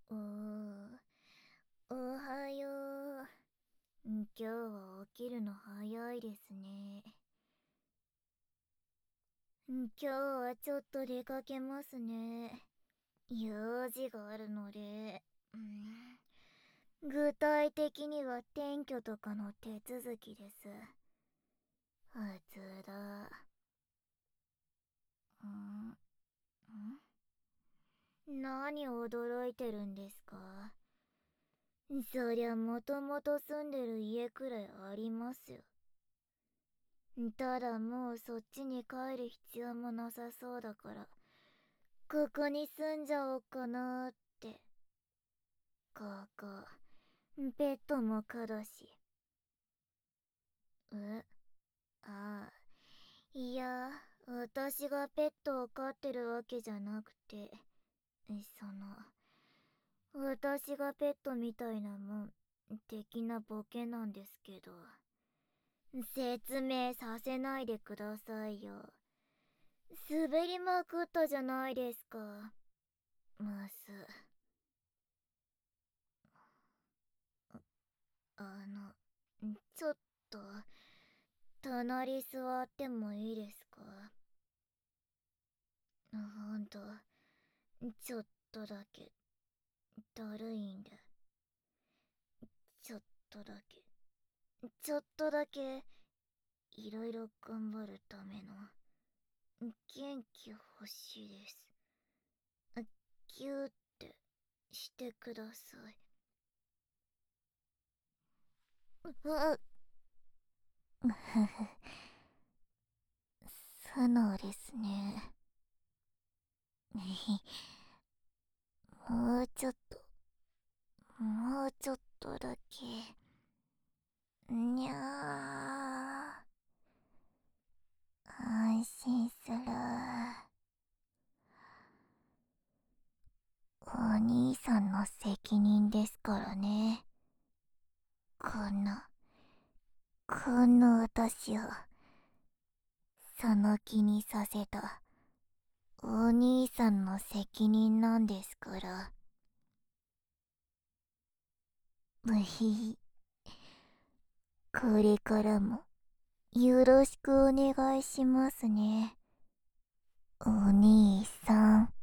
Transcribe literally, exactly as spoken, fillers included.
おー、おはよう。今日は起きるの早いですね。今日はちょっと出かけますね。用事があるので、うん、具体的には転居とかの手続きです。普通だ。うん、ん何驚いてるんですか？そりゃもともと住んでる家くらいありますよ。ただもうそっちに帰る必要もなさそうだから、ここに住んじゃおうかなーって。ここ、ペットも可だし。え、ああ、いや、私がペットを飼ってるわけじゃなくて、その、私がペットみたいなもん、的なボケなんですけど。説明させないでくださいよ。滑りまくったじゃないですか。ムス。あの、ちょっと、隣座ってもいいですか？ほんと、ちょっとだけ、だるいんで。ちょっとだけ、ちょっとだけ、いろいろ頑張るための、元気欲しいです。ギューってしてください。あ、ふふ、素直ですね。もうちょっと、もうちょっとだけ。にゃー。安心する。お兄さんの責任ですからね。こんな、こんな私を、その気にさせた、お兄さんの責任なんですから。むひ、これからも、よろしくお願いしますね。お兄さん。